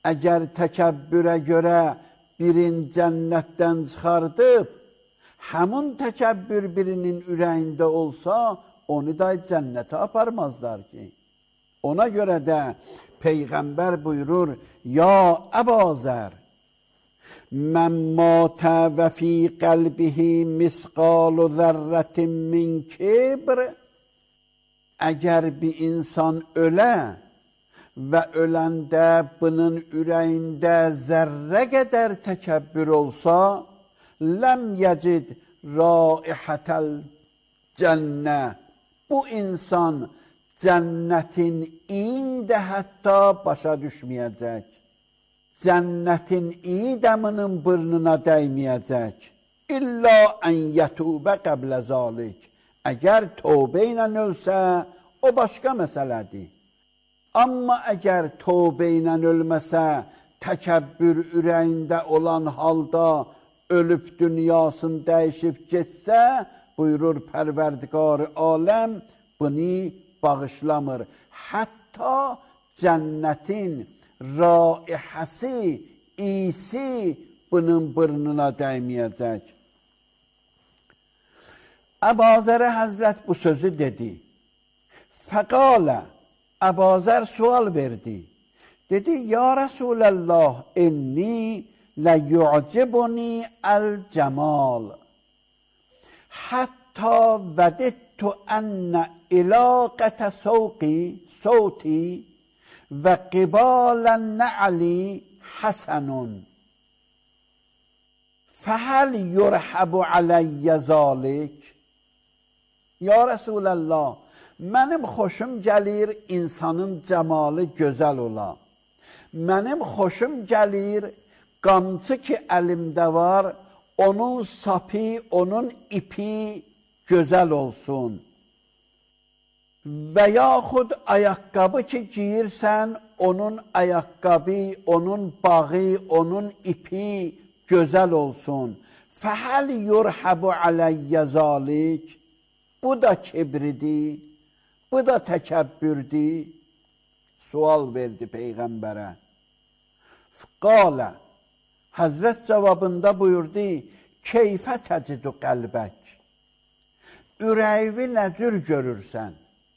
Əgər təkəbbürə görə birin cənnətdən çıxardıb, həmin təkəbbür birinin ürəyində olsa, onu da cənnətə aparmazlar ki. Ona görə də Peyğəmbər buyurur, ya Əbazər, mən matə və fi qəlbihi misqalu zərrətin min kibr, əgər bir insan ölə və öləndə bunun ürəyində zərrə qədər təkəbbür olsa, ləm yəcid raihətəl cənnə, bu insan cənnətin iyində hətta başa düşməyəcək. Cənnətin iyi dəminin burnuna dəyməyəcək. İlla ən yətubə qəblə zalik. Əgər tövbə ilə ölsə, o başqa məsələdir. Amma əgər tövbə ilə ölməsə, təkəbbür ürəyində olan halda ölüb dünyasını dəyişib getsə, buyurur Pərverdigar aləm, bunu bağışlamır. Hətta cənnətin raihəsi, iyisi bunun burnuna dəyməyəcək. Əbazərə Həzrət bu sözü dedi. Fəqalə, Əbazər sual verdi. Dedi, ya Rəsuləllah, inni ləyu'cibuni əl-cəmal. Hətta vədidtu ənnə ilaqətə sovti və qibalən nə'li həsənun. Fəhəl yurhəbu aləyyə zalik. Ya Rəsuləllah, mənim xoşum gəlir insanın cəmalı gözəl ola. Mənim xoşum gəlir qamçı ki əlimdə var, onun sapı, onun ipi gözəl olsun. Və yaxud ayaqqabı ki giyirsən, onun ayaqqabı, onun bağı, onun ipi gözəl olsun. Fəhəl yurhəbu aləyyə zalik. Bu da kibridir, bu da təkəbbürdür. Sual verdi Peyğəmbərə. Qalə, Həzrət cavabında buyurdu, keyfə təcidu qəlbək. Ürəyi nə cür görürsən?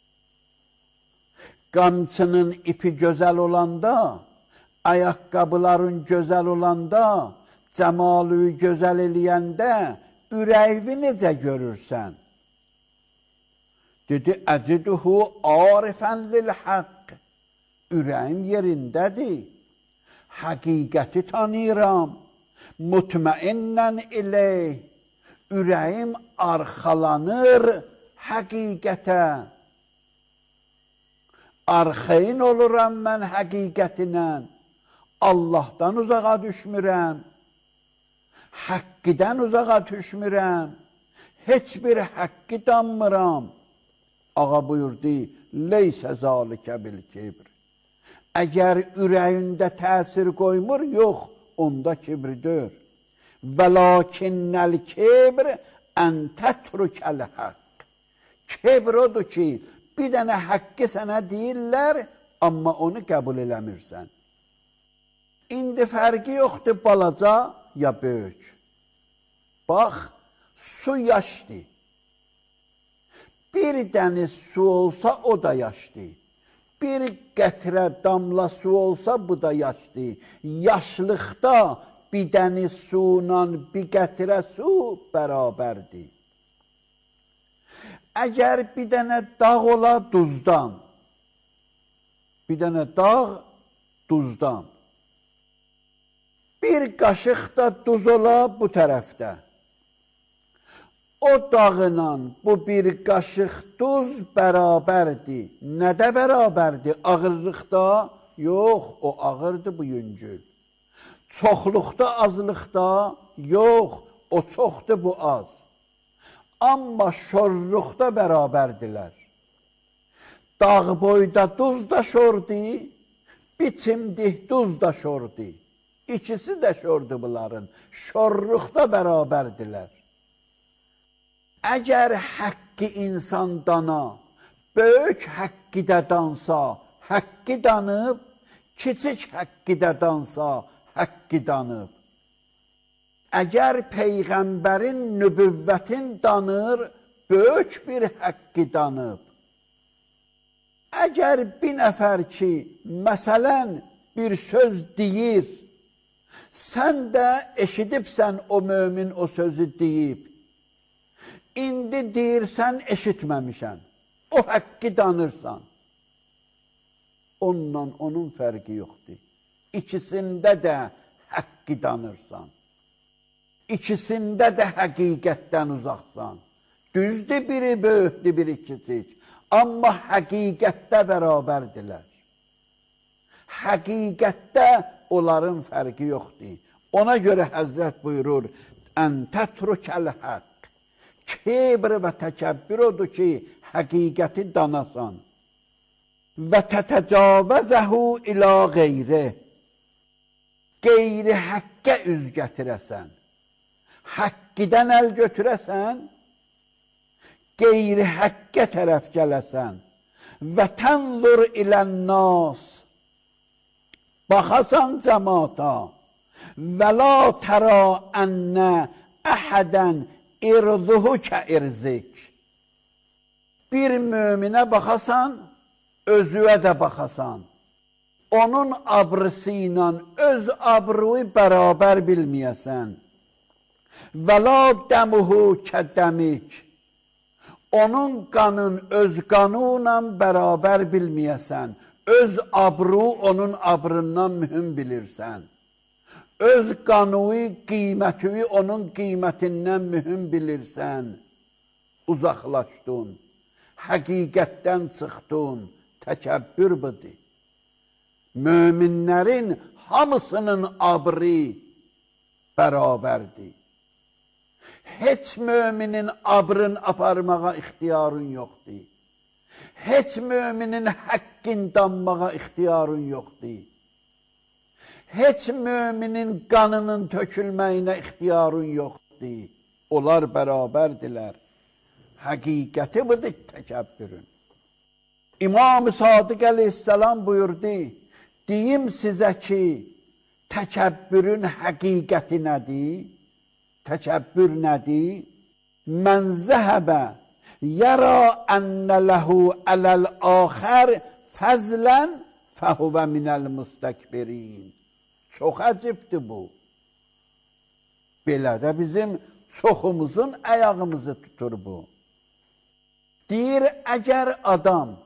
Qamçının ipi gözəl olanda, ayaqqabıların gözəl olanda, cəmalı gözəl eləyəndə, ürəyi necə görürsən? Dedi, əciduhu arifən lil-haqq. Ürəyim yerindədir. Həqiqəti tanıyıram. Mutmainnən ileyh. Ürəyim arxalanır həqiqətə. Arxeyin oluram mən həqiqətinə. Allahdan uzağa düşmürəm. Həqqidən uzağa düşmürəm. Heç bir həqqi danmıram. Ağa buyurdu, leysə zalikə bil kibr. Əgər ürəyində təsir qoymur, yox, onda kibridir. Vəlakinnəl kibr ən tətrükəl haqq. Kibr odur ki, bir dənə haqqı sənə deyirlər, amma onu qəbul eləmirsən. İndi fərqi yoxdur balaca ya böyük. Bax, su yaşdır. Bir dəniz su olsa, o da yaşdır. Bir qətrə damla su olsa, bu da yaşdır. Yaşlıqda bir dəniz suyla bir qətrə su bərabərdir. Əgər bir dənə dağ ola duzdan, bir dənə dağ duzdan, bir qaşıq da duz ola bu tərəfdə, o dağla bu bir qaşıq duz bərabərdir. Nədə bərabərdir? Ağırlıqda? Yox, o ağırdır, bu yüngül. Çoxluqda, azlıqda? Yox, o çoxdur, bu az. Amma şorluqda bərabərdirlər. Dağ boyda duz da şordur, biçimdik duz da şordur. İkisi də şordur bunların. Şorluqda bərabərdirlər. Əgər həqqi insan dana, böyük həqqi də dansa, həqqi danıb, kiçik həqqidə dansa, həqqi danıb. Əgər Peyğəmbərin nübüvvətin danır, böyük bir həqqi danıb. Əgər bir nəfər ki, məsələn, bir söz deyir, sən də eşidibsən o mömin o sözü deyib, indi deyirsən eşitməmişən, o həqqi danırsan. Onunla onun fərqi yoxdur. İkisində də həqqi danırsan. İkisində də həqiqətdən uzaqsan. Düzdür, biri böyükdür, biri kiçik. Amma həqiqətdə bərabərdirlər. Həqiqətdə onların fərqi yoxdur. Ona görə Həzrət buyurur, ən tətrukəl haqq. Kibr və təkəbbür odur ki, həqiqəti danasan. Və tətəcavəzəhu ilə qeyri. Qeyri həqqə üz gətirəsən. Həqqidən əl götürəsən, qeyri həqqə tərəf gələsən və tənzur ilən-nas, baxasan cəmaata və la tərə ənnə əhədən irduhu kə irzik. Bir möminə baxasan, özüyə də baxasan, onun abrısı ilə öz abruyu bərabər bilməyəsən. Və la dəmuhu kə dəmik. Onun qanın öz qanunla bərabər bilməyəsən. Öz abru onun abrından mühüm bilirsən. Öz qanuyu, qiyməti onun qiymətindən mühüm bilirsən. Uzaqlaşdın, həqiqətdən çıxdın, təkəbbür budur. Möminlərin hamısının abri bərabərdir. Heç müminin abrın aparmağa ixtiyarın yoxdur. Heç müminin həqqin danmağa ixtiyarın yoxdur. Heç müminin qanının tökülməyinə ixtiyarın yoxdur. Onlar bərabərdirlər. Həqiqəti budur təkəbbürün. İmam-ı Sadiq əleyhissalam buyurdu, deyim sizə ki, təkəbbürün həqiqəti nədir? Təkəbbür nədir? Mən zəhəbə yərə ənnə ləhu ələl-axər fəzlən fəhuvə minəl-müstəkbirin. Çox əcibdir bu. Belə də bizim çoxumuzun əyağımızı tutur bu. Deyir, əgər adam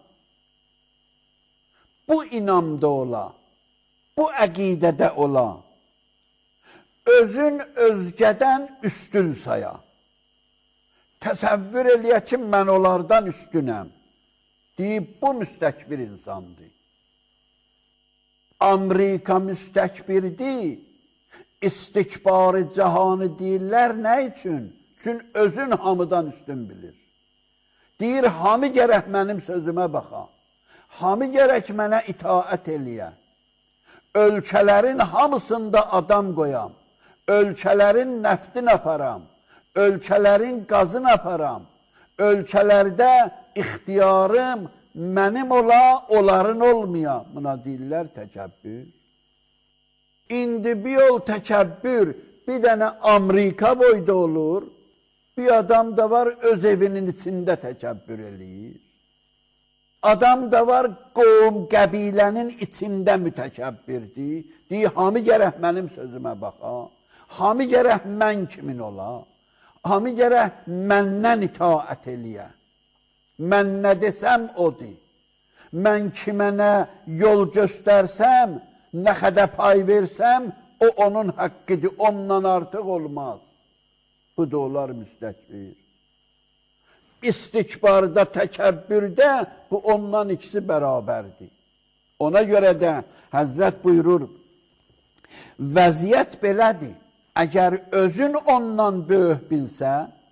bu inamda ola, bu əqidədə ola, özün özgədən üstün saya. Təsəvvür eləyə ki, mən onlardan üstünəm. Deyib, bu müstəkbir insandır. Amerika müstəkbirdir. İstikbarı cahanı deyirlər, nə üçün? Çünki özün hamıdan üstün bilir. Deyir, hamı gərək mənim sözümə baxa. Hamı gərək mənə itaət eləyə. Ölkələrin hamısında adam qoyam. Ölkələrin nəftin aparam, ölkələrin qazın aparam, ölkələrdə ixtiyarım mənim ola, onların olmaya. Buna deyirlər təkəbbür. İndi bir yol təkəbbür, bir dənə Amerika boyda olur, bir adam da var öz evinin içində təkəbbür eləyir. Adam da var qovum qəbilənin içində mütəkəbbirdir. Deyir, hamı gərək mənim sözümə baxa. Hamı gərək mən kimin ola, hamı gərək məndən itaət eləyə. Mən nə desəm odur. Mən kimə nə yol göstərsəm, nə xədə pay versəm, o onun haqqıdır, ondan artıq olmaz. Bu da olar müstəkbir. İstikbarda, təkəbbürdə bu ondan ikisi bərabərdir. Ona görə də Həzrət buyurur, vəziyyət belədir. Əgər özün ondan böyük bilsə,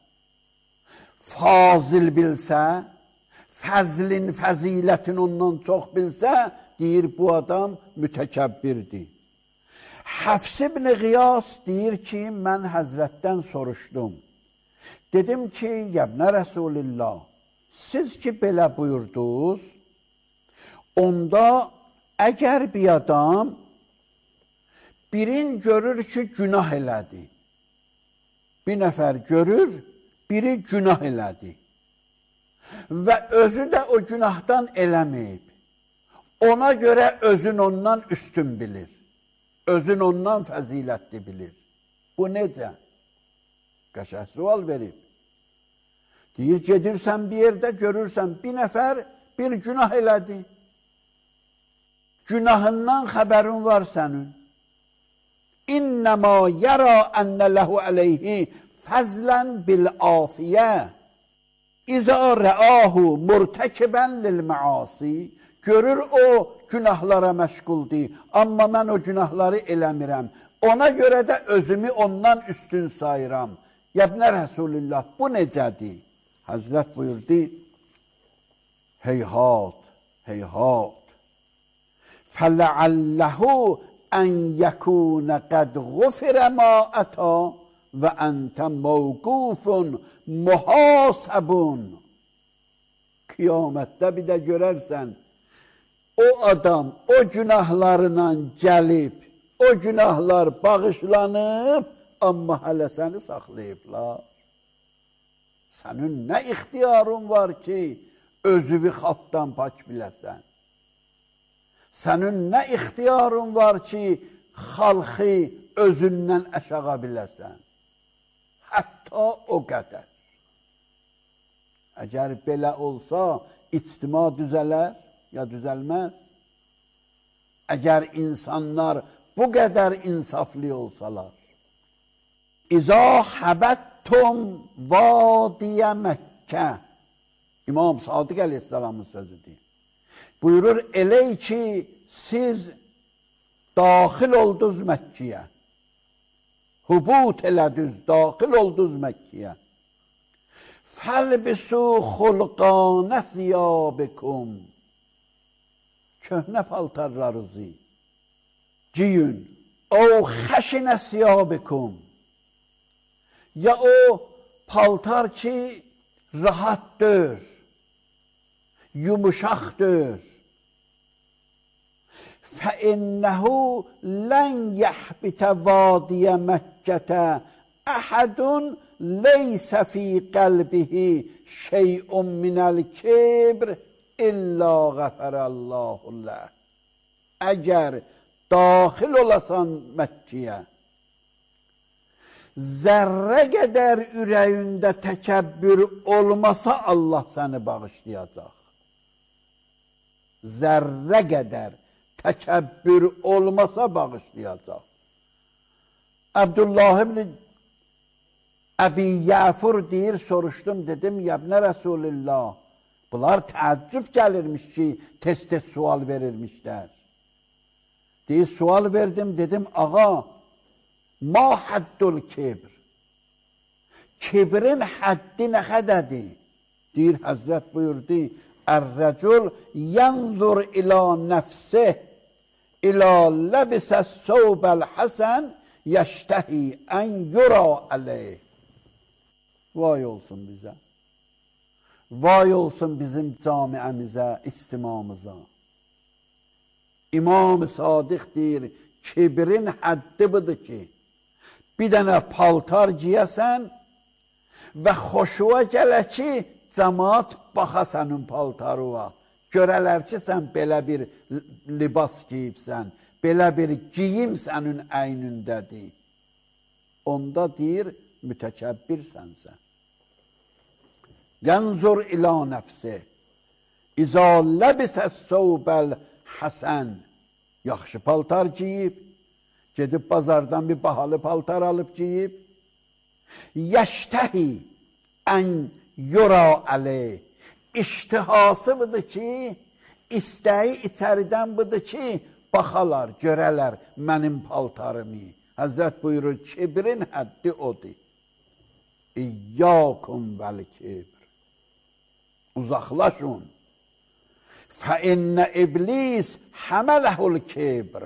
fazil bilsə, fəzlin, fəzilətin ondan çox bilsə, deyir, bu adam mütəkəbbirdir. Həfs ibn Qiyas deyir ki, mən Həzrətdən soruşdum. Dedim ki, yəbnə Rəsulillah, siz ki belə buyurdunuz, onda Əgər bir adam birin görür ki, günah elədi. Bir nəfər görür, biri günah elədi. Və özü də o günahdan eləməyib. Ona görə özün ondan üstün bilir. Özün ondan fəzilətli bilir. Bu necə? Qəşəng sual verib. Deyir, gedirsən bir yerdə görürsən, bir nəfər bir günah elədi. Günahından xəbərin var sənin. İnnəmə yərə ənə ləhu əleyhi fəzlən bil-afiyyə. İzə rəahu murtəkibən lil-məasi. Görür o günahlara məşğuldur. Amma mən o günahları eləmirəm. Ona görə də özümü ondan üstün sayıram. Yəbnə Rəsulullah, bu necədir? Həzrət buyurdu, heyhat, heyhat. Fələalləhu ən yəkunə qədğufirə ma əta və əntə mövqufun muhasəbun. Qiyamətdə bir də görərsən, o adam o günahlarla gəlib, o günahlar bağışlanıb, amma hələ səni saxlayıblar. Sənin nə ixtiyarın var ki, özüvi xalqdan pak biləsən? Sənin nə ixtiyarın var ki, xalqı özündən aşağı biləsən? Hətta o qədər. Əgər belə olsa, ictima düzələr, ya düzəlməz. Əgər insanlar bu qədər insaflı olsalar. İzə həbəttum vadiyə Məkkə. İmam Sadiq Əleyhisselamın sözüdür. Buyurur, elə ki, siz daxil oldunuz Məkkiyə. Hubut elədiniz, daxil oldunuz Məkkiyə. Fəlbisu xulqanə thiyabikum. Köhnə paltarlarınızı giyin. O xəşinə siyabikum. Ya o paltar ki, rahatdır, yumuşaqdır. فَإِنَّهُ لَنْ يَحْبِتَ وَادِيَ مَكَّةَ أَحَدٌ لَيْسَ فِي قَلْبِهِ شَيْءٌ مِنَ الْكِبْرِ إِلَّا غَفَرَ اللّٰهُ لَهُ. Əgər daxil olasan Məkkiyə, zərrə qədər ürəyində təkəbbür olmasa Allah səni bağışlayacaq. Zərrə qədər təkəbbür olmasa bağışlayacaq. Abdullah ibn Əbi Yəfur deyir, soruşdum, dedim, Yəbnə Rəsulillah, bunlar təəccüb gəlirmiş ki, tez-tez sual verirmişlər. Deyir, sual verdim, dedim, ağa, ma həddül kibr? Kibrin həddi nə qədədir? Deyir, Həzrət buyurdu, Ər-rəcul yənzur ilə nəfsih, ilə ləbisə səvbəl həsən, yəştəhi ən yura əleyh. Vay olsun bizə. Vay olsun bizim camiəmizə, ictimamıza. İmam-ı Sadiq deyir, kibrin həddi budur ki, bir dənə paltar giyəsən və xoşuğa gələ ki, cəmaat baxa sənin paltarına. Görələr ki, sən belə bir libas giyibsən, belə bir giyim sənin əynindədir. Onda deyir, mütəkəbbirsən sən. Yənzur ilə nəfsi, İzə ləbisə səvbəl həsən. Yaxşı paltar giyib, gedib bazardan bir bahalı paltar alıb giyib. Yəştəhi ən yura əleyh. İştihası budur ki, istəyi içəridən budur ki, baxalar, görələr mənim paltarımı. Həzrət buyurur, kibrin həddi odur. İyyâkum vəl-kibr. Uzaqlaşın. Fəinnə iblis həmələhul kibr.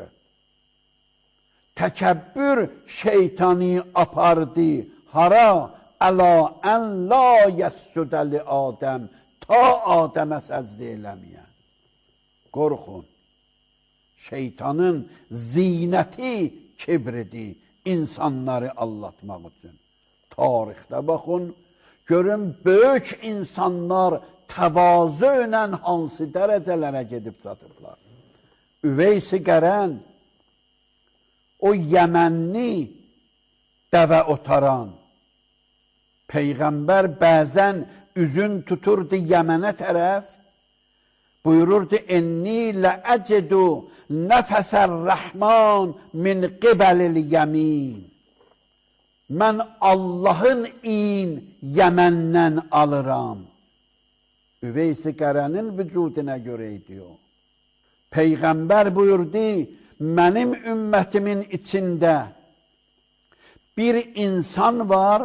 Təkəbbür şeytani apardı. Hara? Əla ən la yəssüdə li Adəm. Ta Adəmə səcdə eləməyən. Qorxun. Şeytanın zinəti kibridir, insanları allatmaq üçün. Tarixdə baxın, görün, böyük insanlar təvazö ilə hansı dərəcələrə gedib çatıblar. Üveys-i Qərən, o Yəmənli dəvə otaran, Peyğəmbər bəzən üzün tuturdu Yəmənə tərəf, buyururdu, enni ləəcədu nəfəsər-rəhman min qibəlil yəmin. Mən Allahın in Yəməndən alıram. Üveys-i Qərənin vücuduna görə idi o. Peyğəmbər buyurdu, mənim ümmətimin içində bir insan var,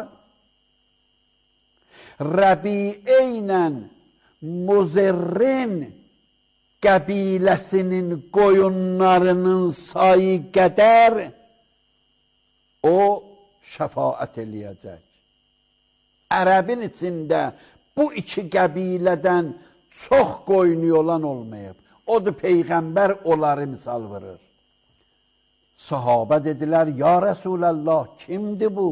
Rəbiə ilə Muzerrin qəbiləsinin qoyunlarının sayı qədər o şəfaət eləyəcək. Ərəbin içində bu iki qəbilədən çox qoyunu olan olmayıb. Odur Peyğəmbər onları misal verir. Sahabə dedilər, ya Rəsulallah, kimdir bu?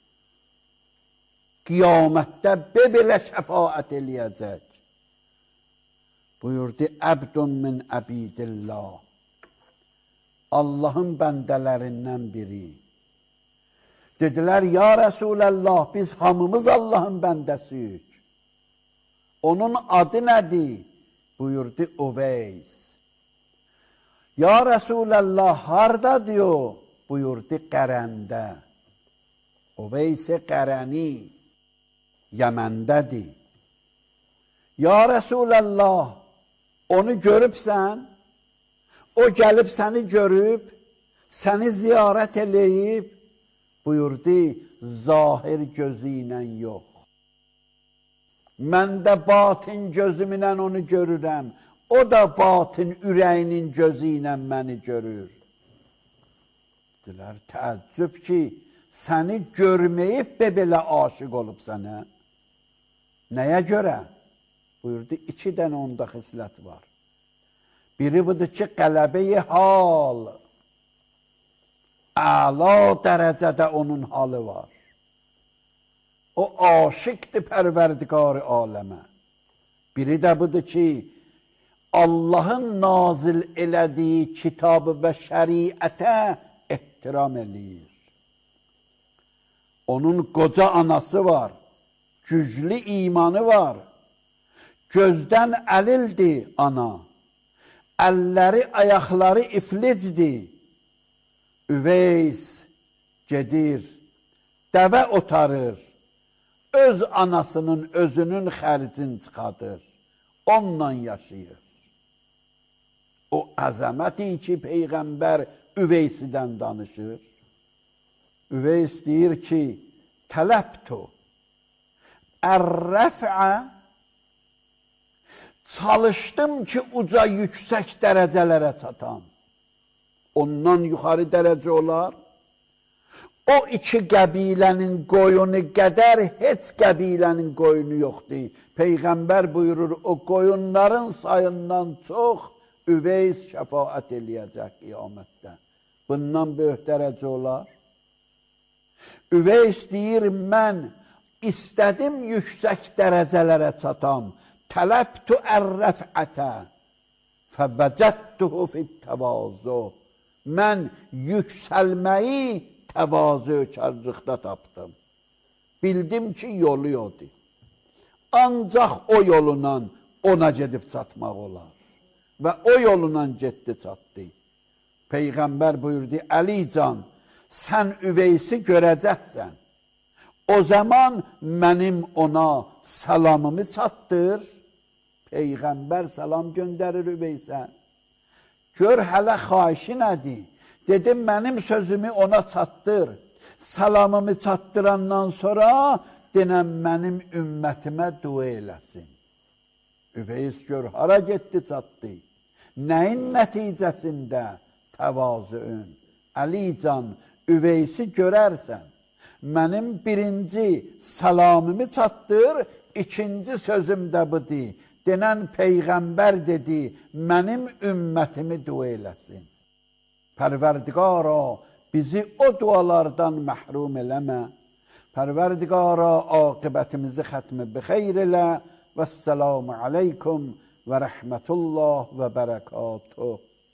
Qiyamətdə belə şəfaət eləyəcək. Buyurdu, əbdun min əbidillah. Allahın bəndələrindən biri. Dedilər, ya Rəsulallah, biz hamımız Allahın bəndəsiyik. Onun adı nədir? Buyurdu, Uveys. Ya Rəsulallah, harda diyor? Buyurdu, Qərəndə. Uveys-i Qərəni Yəməndədir. Ya Rəsulallah, onu görübsən, o gəlib səni görüb, səni ziyarət eləyib, buyurdu, zahir gözü ilə yox. Mən də batin gözümlə onu görürəm, o da batin ürəyinin gözü ilə məni görür. Dilər, təəccüb ki, səni görməyib belə aşıq olub sənə. Nəyə görə? Buyurdu, 2 dənə onda xislət var. Biri budur ki, qələbə-i hal. Əla dərəcədə onun halı var. O aşıqdır pərverdigar-ı aləmə. Biri də budur ki, Allahın nazil elədiyi kitabı və şəriətə ehtiram eləyir. Onun qoca anası var, güclü imanı var. Gözdən əlildir ana, əlləri, ayaqları iflicdir. Üveys gedir, dəvə otarır, öz anasının, özünün xərcini çıxadır, onunla yaşayır. O əzəməti ki, Peyğəmbər Üveysidən danışır. Üveys deyir ki, tələbtu ər-rəf'ə, çalışdım ki, uca yüksək dərəcələrə çatam. Ondan yuxarı dərəcə olar. O 2 qəbilənin qoyunu qədər heç qəbilənin qoyunu yoxdur. Peyğəmbər buyurur, o qoyunların sayından çox Üveys şəfaət eləyəcək qiyamətdə. Bundan böyük dərəcə olar. Üveys deyir, mən istədim yüksək dərəcələrə çatam. Tələbtu ər-rəf'ətə fəvəcədtuhu fit-təvazu. Mən yüksəlməyi təvazökarlıqda tapdım. Bildim ki, yolu yoxdur. Ancaq o yolundan ona gedib çatmaq olar. Və o yolundan getdi, çatdı. Peyğəmbər buyurdu, Əlican, sən Üveysi görəcəksən. O zaman mənim ona salamımı çatdır. Peyğəmbər salam göndərir Üveysə. Gör hələ xahişi nədir? Dedim, mənim sözümü ona çatdır. Salamımı çatdırandan sonra denəm mənim ümmətimə dua eləsin. Üveys gör, hara getdi, çatdı. Nəyin nəticəsində? Təvazüün. Əlican, Üveysi görərsən. Mənim birinci salamımı çatdır, ikinci sözüm də budur. denən Peyğəmbər dedi, mənim ümmətimi dua eləsin. Pərverdigara, bizi o dualardan məhrum eləmə. Pərverdigara, aqibətimizi xətmi bixeyr elə. Vəsselamu aleykum və rəhmətullah və bərəkatuh.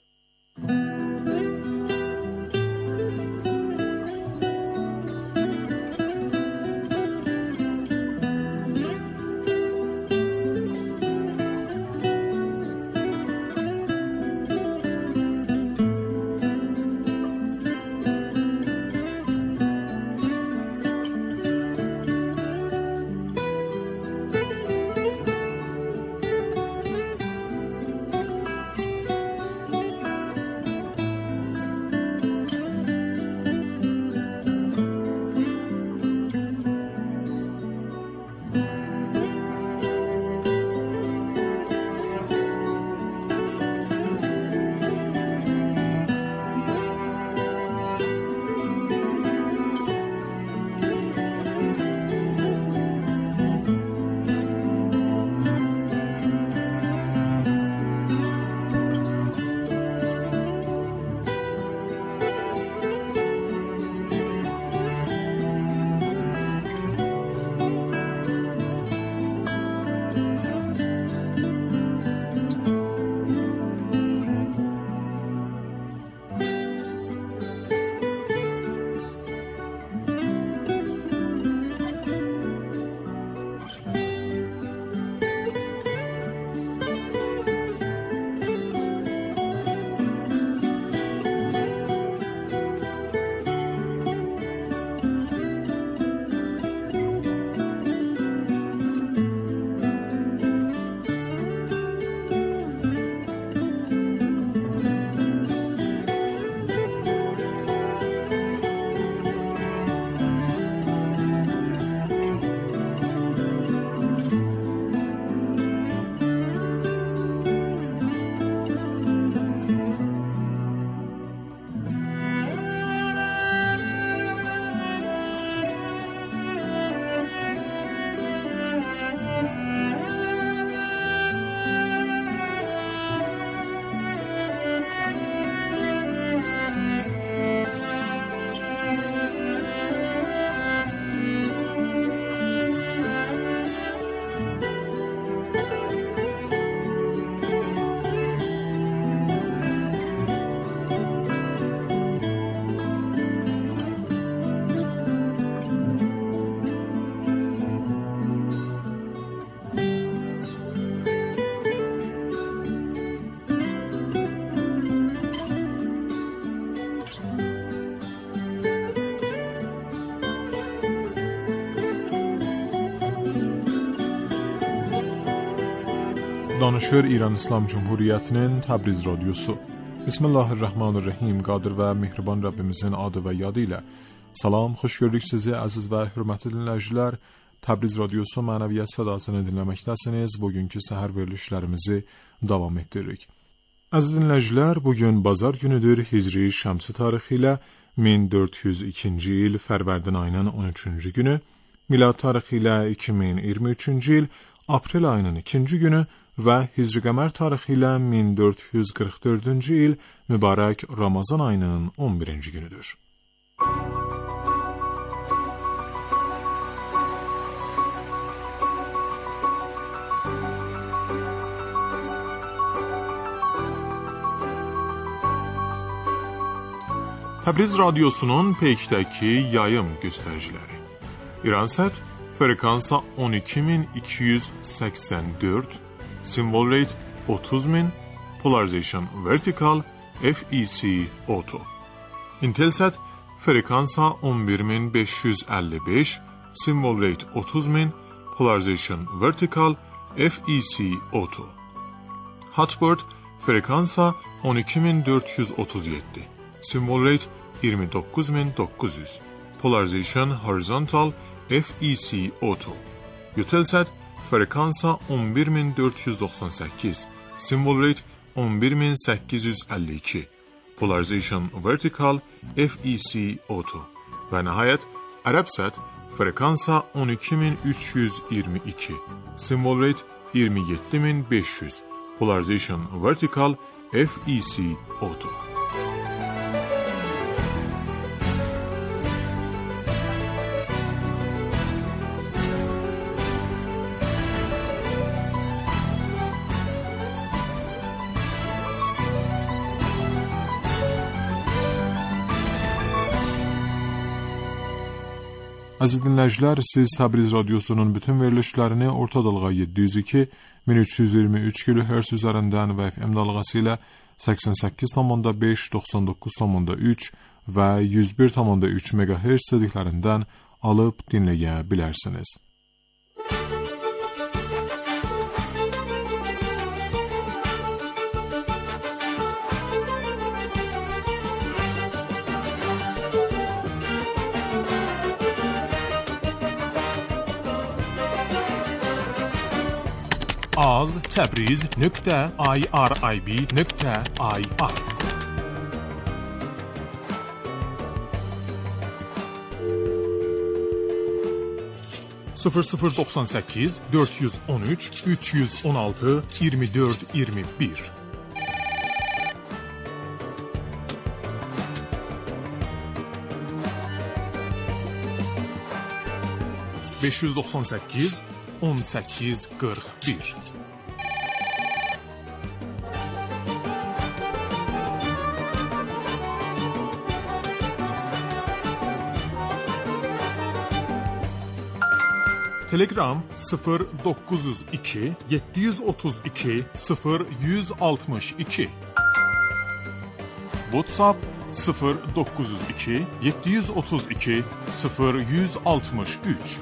Danışır İran İslam Cumhuriyyətinin Təbriz Radyosu. Bismillahirrahmanirrahim. Qadir və mehriban Rəbbimizin adı və yadı ilə. Salam, xoş gördük sizi əziz və hörmətli dinləyicilər. Təbriz Radyosu mənəviyyat sədasını dinləməkdəsiniz. Bugünkü səhər verilişlərimizi davam etdiririk. Əziz dinləyicilər, bugün bazar günüdür. Hicri şəmsi tarixi ilə 1402-ci il Fərvərdin ayının 13-cü günü, milad tarixi ilə 2023-cü il aprel ayının 2-ci günü və Hicri qəmər tarixi ilə 1444-cü il mübarək Ramazan ayının 11-ci günüdür. Təbriz Radyosu'nun peykdəki yayım göstəriciləri. İransət frekansa 12284, symbol rate 30000, polarization vertical, FEC auto. Intelsat frekansa 11555, symbol rate 30000, polarization vertical, FEC auto. Hotbird frekansa 12437, symbol rate 29900, polarization horizontal, FEC auto. Eutelsat frekansa 11498, symbol rate 11852, polarization vertical, FEC auto. Və nəhayət Arabsat frekansa 12322, symbol rate 27500. Polarization Vertical FEC Auto. Aziz dinləyicilər, siz Təbriz Radyosu'nun bütün verilişlərini orta dalğa 702, 1323 kHz üzərindən və FM dalğası ilə 88,5, 99,3 və 101,3 MHz tezliklərindən alıb dinləyə bilərsiniz. az.tabriz.irib.ir 0098 413 316 24 21 598 18 41 Telegram 0902 732 0162 WhatsApp 0902 732 0163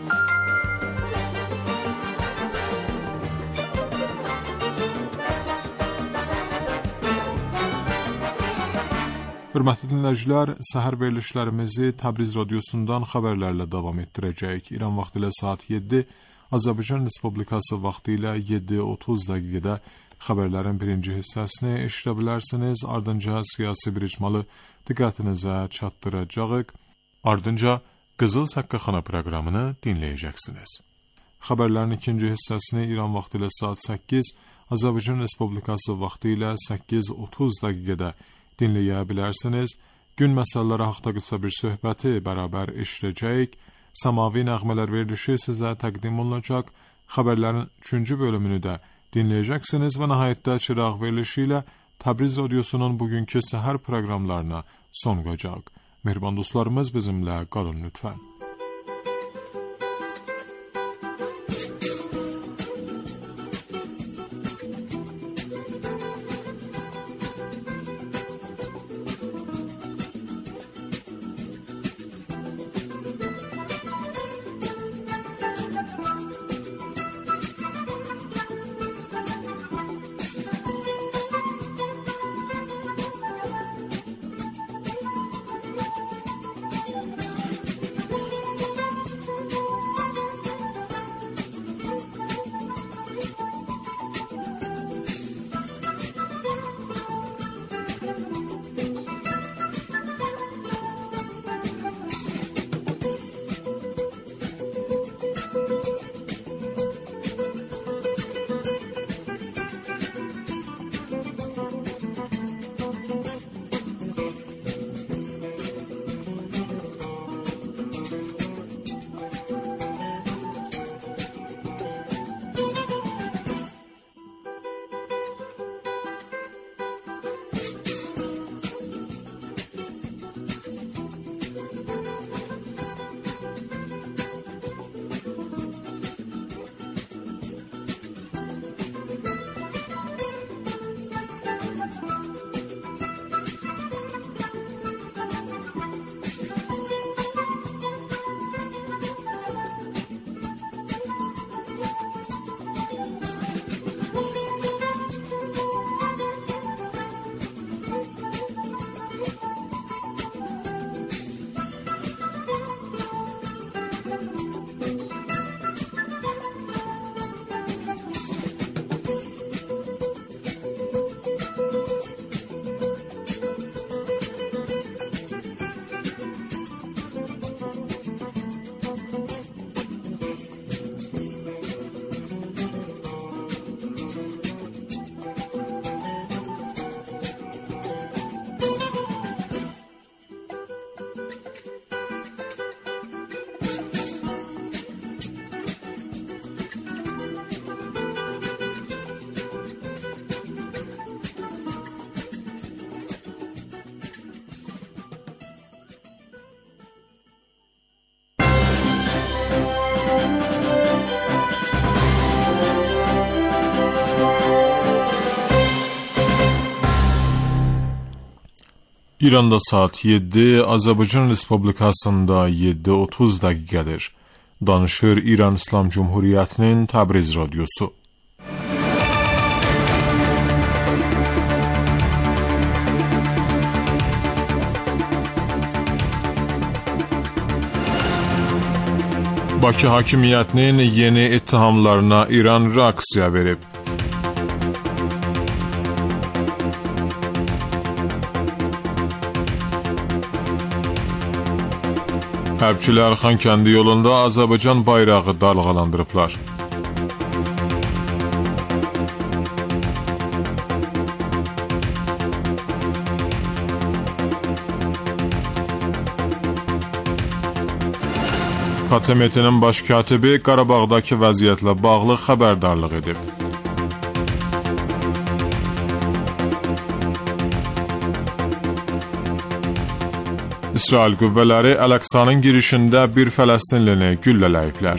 Hörmətli dinləyicilər, səhər verilişlərimizi Təbriz Radyosu'ndan xəbərlərlə davam etdirəcəyik. İran vaxtı ilə saat 7, Azərbaycan Respublikası vaxtı ilə 7:30 dəqiqədə xəbərlərin birinci hissəsini eşidə bilərsiniz. Ardınca siyasi bir icmalı diqqətinizə çatdıracağıq. Ardınca Qızıl Saqqaxana proqramını dinləyəcəksiniz. Xəbərlərin ikinci hissəsini İran vaxtı ilə saat 8, Azərbaycan Respublikası vaxtı ilə 8:30 dəqiqədə dinləyə bilərsiniz. Gün məsələləri haqqında qısa bir söhbəti bərabər eşidəcəyik. Səmavi nəğmələr verilişi sizə təqdim olunacaq. Xəbərlərin 3-cü bölümünü də dinləyəcəksiniz və nəhayətdə çıraq verilişi ilə Təbriz Radyosu'nun bugünkü səhər proqramlarına son qoyacaq. Mehriban dostlarımız, bizimlə qalın lütfən. İranda saat 7, Azərbaycan Respublikasında 7:30 dəqiqədir. Danışır İran İslam Cumhuriyyətinin Təbriz radiosu. Bakı hakimiyyətinin yeni ittihamlarına İran reaksiya verib. Hərbçilər Xankəndi yolunda Azərbaycan bayrağı dalğalandırıblar. KTMT-nin baş katibi Qarabağdakı vəziyyətlə bağlı xəbərdarlıq edib. İsrail qüvvələri Əl-Əqsanın girişində bir Fələstinlini güllələyiblər.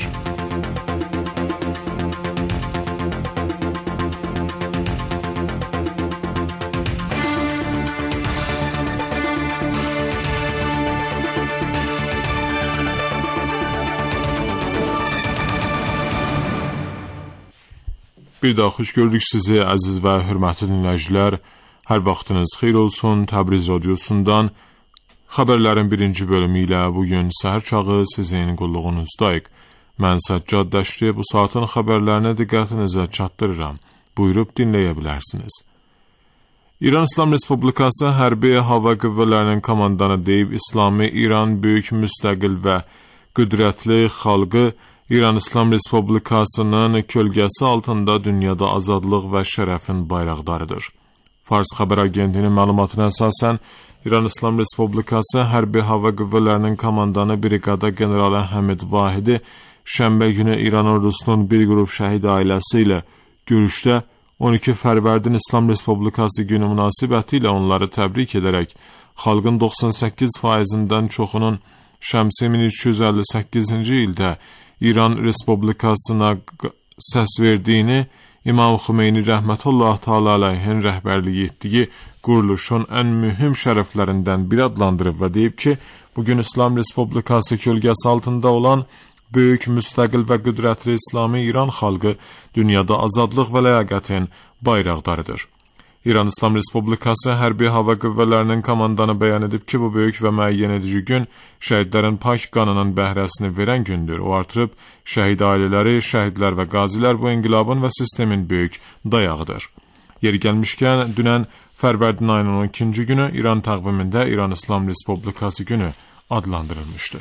Bir daha xoş gördük sizi əziz və hörmətli dinləyicilər. Hər vaxtınız xeyir olsun. Təbriz radiosundan xəbərlərin birinci bölümü ilə bugün səhər çağı sizin qulluğunuzdayıq. Mən Səccad Dəşti bu saatın xəbərlərini diqqətinizə çatdırıram. Buyurub dinləyə bilərsiniz. İran İslam Respublikası Hərbi Hava Qüvvələrinin komandanı deyib, İslami İran böyük müstəqil və qüdrətli xalqı İran İslam Respublikasının kölgəsi altında dünyada azadlıq və şərəfin bayraqdarıdır. Fars xəbər agentinin məlumatına əsasən, İran İslam Respublikası Hərbi Hava Qüvvələrinin komandanı Briqada Generali Həmid Vahidi şənbə günü İran ordusunun bir qrup şəhid ailəsi ilə görüşdə 12 Fərvərdin İslam Respublikası günü münasibəti ilə onları təbrik edərək, xalqın 98%-dən çoxunun şəmsi 1358-ci ildə İran Respublikasına səs verdiyini, İmam Xümeyni rəhmətullah Teala aleyhin rəhbərliyi etdiyi quruluşun ən mühüm şərəflərindən biri adlandırıb və deyib ki, bugün İslam Respublikası kölgəsi altında olan böyük, müstəqil və qüdrətli İslami İran xalqı dünyada azadlıq və ləyaqətin bayraqdarıdır. İran İslam Respublikası Hərbi Hava Qüvvələrinin komandanı bəyan edib ki, bu böyük və müəyyən edici gün şəhidlərin pak qanının bəhrəsini verən gündür. O artırıb, şəhid ailələri, şəhidlər və qazilər bu inqilabın və sistemin böyük dayağıdır. Yeri gəlmişkən, dünən Fərvərdin ayının 12-ci günü İran təqvimində İran İslam Respublikası günü adlandırılmışdı.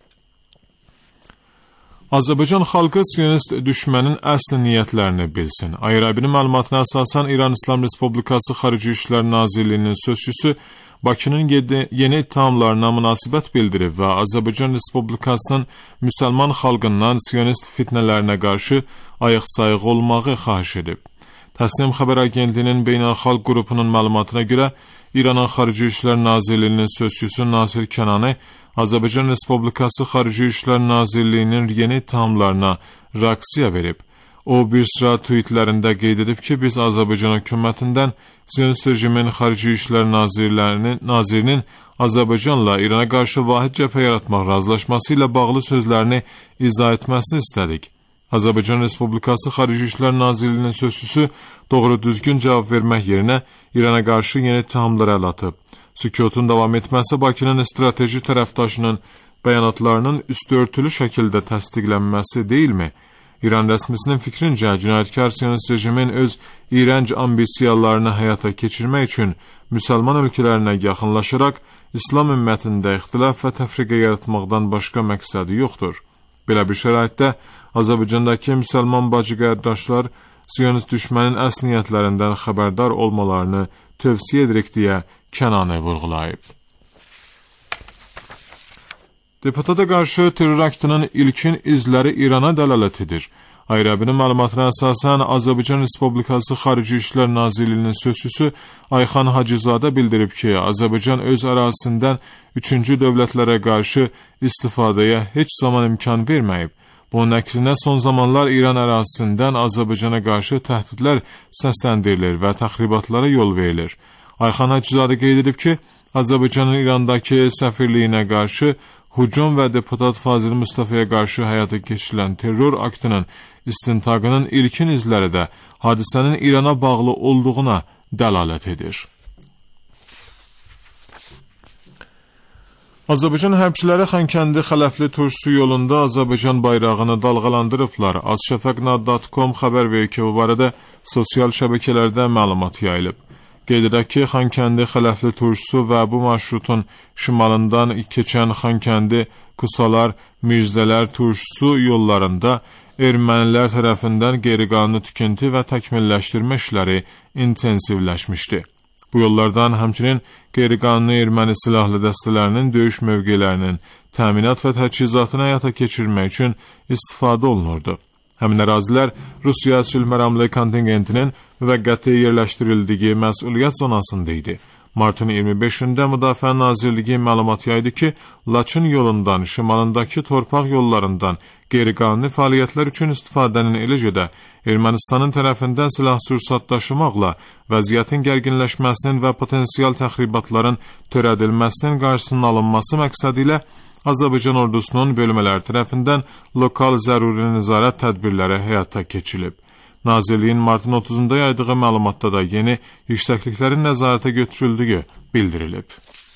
Azərbaycan xalqı siyonist düşmənin əsl niyyətlərini bilsin. Ayrabinin məlumatına əsasən İran İslam Respublikası Xarici İşlər Nazirliyinin sözçüsü Bakının yeni ittihamlarına münasibət bildirib və Azərbaycan Respublikasının müsəlman xalqından siyonist fitnələrinə qarşı ayıq-sayıq olmağı xahiş edib. Təsnim xəbər agentliyinin beynəlxalq qrupunun məlumatına görə İranın Xarici İşlər Nazirliyinin sözçüsü Nasir Kənani Azərbaycan Respublikası Xarici İşlər Nazirliyinin yeni ittihamlarına reaksiya verib. O bir sıra tweetlərində qeyd edib ki, biz Azərbaycan hökumətindən siyonist rejimin Xarici İşlər Nazirinin Azərbaycanla İrana qarşı vahid cəbhə yaratmaq razılaşması ilə bağlı sözlərini izah etməsini istədik. Azərbaycan Respublikası Xarici İşlər Nazirliyinin sözçüsü doğru düzgün cavab vermək yerinə İrana qarşı yeni ittihamlar əl atıb. Sükutun davam etməsi Bakının strateji tərəfdaşının bəyanatlarının üstüörtülü şəkildə təsdiqlənməsi deyilmi? İran rəsmisinin fikrincə, cinayətkar siyonist rejimin öz iyrənc ambisiyalarını həyata keçirmək üçün müsəlman ölkələrinə yaxınlaşaraq İslam ümmətində ixtilaf və təfriqə yaratmaqdan başqa məqsədi yoxdur. Belə bir şəraitdə Azərbaycandakı müsəlman bacı qardaşlar siyonist düşmənin əsl niyyətlərindən xəbərdar olmalarını tövsiyə edirik deyə Kənani vurğulayıb. Deputata qarşı terror aktının ilkin izləri İrana dəlalət edir. Ayrabinin məlumatına əsasən Azərbaycan Respublikası Xarici İşlər Nazirliyinin sözçüsü Ayxan Hacızadə bildirib ki, Azərbaycan öz ərazisindən üçüncü dövlətlərə qarşı istifadəyə heç zaman imkan verməyib. Bunun əksinə son zamanlar İran ərazisindən Azərbaycana qarşı təhdidlər səsləndirilir və təxribatlara yol verilir. Ayxan Hacızadə qeyd edib ki, Azərbaycanın İrandakı səfirliyinə qarşı hücum və deputat Fazil Mustafa'ya qarşı həyata keçirilən terror aktının istintaqının ilkin izləri də hadisənin İrana bağlı olduğuna dəlalət edir. Azərbaycan hərbçiləri Xankəndi Xələfli Turşusu yolunda Azərbaycan bayrağını dalğalandırıblar. Azşafaq.com xəbər verir ki, bu barədə sosial şəbəkələrdə məlumat yayılıb. Qeyd edək ki, Xankəndi Xələfli Turşusu və bu marşrutun şimalından keçən Xankəndi, Kusalar, Mirzələr Turşusu yollarında ermənilər tərəfindən qeyri-qanuni tikinti və təkmilləşdirmə işləri intensivləşmişdi. Bu yollardan həmçinin qeyri-qanuni erməni silahlı dəstələrinin döyüş mövqelərinin təminat və təchizatını həyata keçirmək üçün istifadə olunurdu. Həmin ərazilər Rusiya sülh məramlı kontingentinin müvəqqəti yerləşdirildiyi məsuliyyət zonasında idi. Martın 25-də Müdafiə Nazirliyi məlumat yaydı ki, Laçın yolundan, şimalındakı torpaq yollarından qeyri-qanuni fəaliyyətlər üçün istifadənin eləcə də Ermənistanın tərəfindən silah-sursat daşımaqla vəziyyətin gərginləşməsinin və potensial təxribatların törədilməsinin qarşısının alınması məqsədi ilə Azərbaycan ordusunun bölmələri tərəfindən lokal zəruri nəzarət tədbirləri həyata keçirilib. Nazirliyin martın 30-da yaydığı məlumatda da yeni yüksəkliklərin nəzarətə götürüldüyü bildirilib.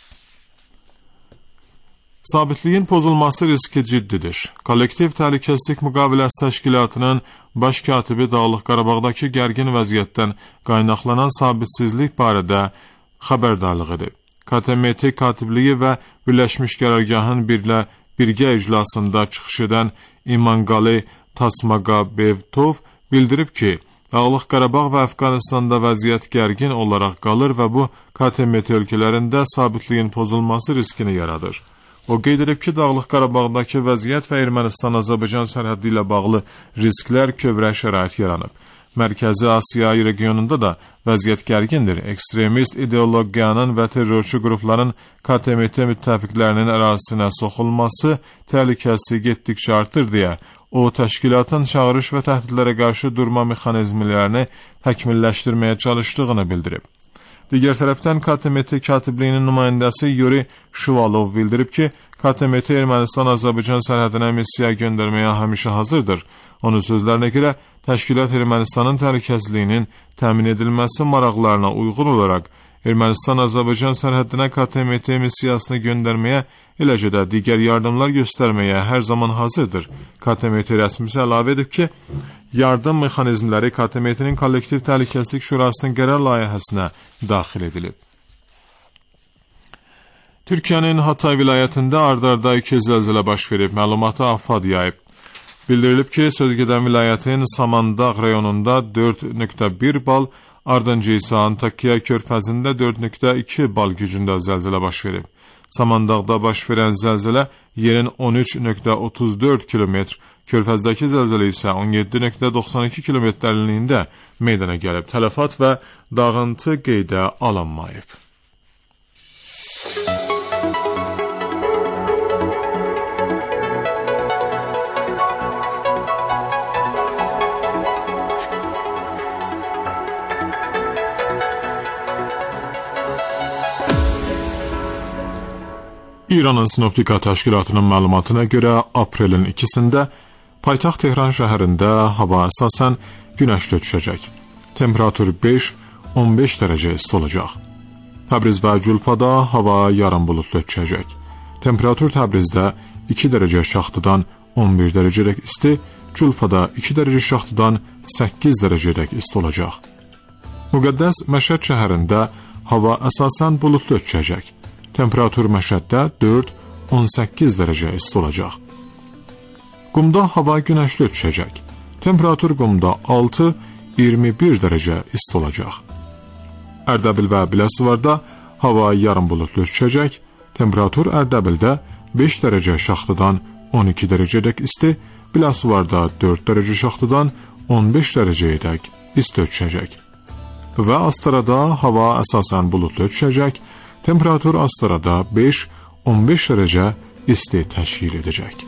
Sabitliyin pozulması riski ciddidir. Kollektiv Təhlükəsizlik Müqaviləsi Təşkilatının baş katibi Dağlıq Qarabağdakı gərgin vəziyyətdən qaynaqlanan sabitsizlik barədə xəbərdarlıq edib. KTMT katibliyi və Birləşmiş Qərargahın birgə iclasında çıxış edən İmanqali Tasmaqabevtov bildirib ki, Dağlıq Qarabağ və Əfqanistanda vəziyyət gərgin olaraq qalır və bu KTMT ölkələrində sabitliyin pozulması riskini yaradır. O qeyd edib ki, Dağlıq Qarabağdakı vəziyyət və Ermənistan-Azərbaycan sərhəddi ilə bağlı risklər kövrək şərait yaranıb. Mərkəzi Asiya regionunda da vəziyyət gərgindir. Ekstremist ideologiyanın və terrorçu qrupların KTMT müttəfiqlərinin ərazisinə soxulması təhlükəsi getdikcə artır deyə o, təşkilatın çağırış və təhdidlərə qarşı durma mexanizmlərini təkmilləşdirməyə çalışdığını bildirib. Digər tərəfdən KTMT katibliyinin nümayəndəsi Yuri Şuvalov bildirib ki, KTMT Ermənistan-Azərbaycan sərhədinə missiya göndərməyə həmişə hazırdır. Onun sözlərinə görə, təşkilat Ermənistanın təhlükəsizliyinin təmin edilməsi maraqlarına uyğun olaraq Ermənistan-Azərbaycan sərhəddinə KTMT missiyasını göndərməyə, eləcə də digər yardımlar göstərməyə hər zaman hazırdır. KTMT rəsmisi əlavə edib ki, yardım mexanizmləri KTMT-nin Kollektiv Təhlükəsizlik Şurasının qərar layihəsinə daxil edilib. Türkiyənin Hatay vilayətində ard-arda 2 zəlzələ baş verib, məlumatı AFAD yayıb. Bildirilib ki, sözgedən vilayətin Samandağ rayonunda 4.1 bal, ardınca isə Antakya körfəzində 4.2 bal gücündə zəlzələ baş verib. Samandağda baş verən zəlzələ yerin 13.34 kilometr, körfəzdəki zəlzələ isə 17.92 kilometr dərinliyində meydana gəlib. Tələfat və dağıntı qeydə alınmayıb. İranın Sinoptika Təşkilatının məlumatına görə aprelin 2-sində paytaxt Tehran şəhərində hava əsasən günəşli düşəcək. Temperatur 5-15 dərəcə isti olacaq. Təbriz və Culfada hava yarım bulutlu düşəcək. Temperatur Təbrizdə 2 dərəcə şaxtıdan 11 dərəcədək isti, Culfada 2 dərəcə şaxtıdan 8 dərəcədək isti olacaq. Müqəddəs Məşəd şəhərində hava əsasən bulutlu düşəcək. Temperatur Məşəddə 4-18 dərəcə isti olacaq. Qumda hava günəşli düşəcək. Temperatur Qumda 6-21 dərəcə isti olacaq. Ərdəbil və Biləsuvarda hava yarım bulutlu düşəcək. Temperatur Ərdəbildə 5 dərəcə şaxtadan 12 dərəcədək isti, Biləsuvarda 4 dərəcə şaxtadan 15 dərəcəyədək isti düşəcək. Və Astarada hava əsasən buludlu düşəcək, temperatur Astarada 5-15 dərəcə isti təşkil edəcək.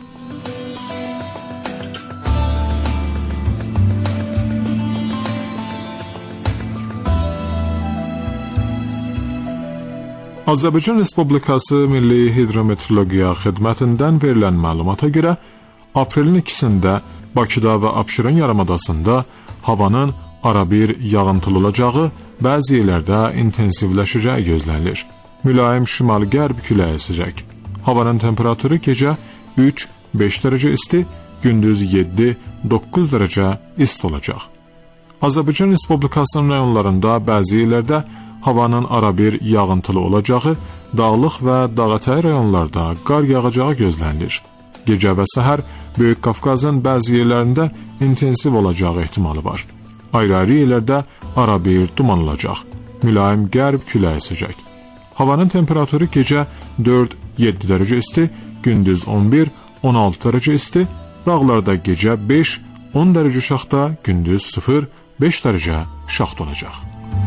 Azərbaycan Respublikası Milli Hidrometeorologiya Xidmətindən verilən məlumata görə, aprelin 2-sində Bakıda və Abşeron yarımadasında havanın arabir yağıntılı olacağı, bəzi yerlərdə intensivləşəcəyi gözlənilir. Mülayim şimal-qərb küləyi əsəcək. Havanın temperaturu gecə 3-5 dərəcə isti, gündüz 7-9 dərəcə isti olacaq. Azərbaycan Respublikasının rayonlarında bəzi yerlərdə havanın arabir yağıntılı olacağı, dağlıq və dağətəyi rayonlarda qar yağacağı gözlənilir. Gecə və səhər Böyük Qafqazın bəzi yerlərində intensiv olacağı ehtimalı var. Ayrı-ayrı yerlərdə arabir duman olacaq. Mülayim qərb küləyi əsəcək. Havanın temperaturu gecə 4-7 dərəcə isti, gündüz 11-16 dərəcə isti, dağlarda gecə 5-10 dərəcə şaxta, gündüz 0-5 dərəcə şaxta olacaq.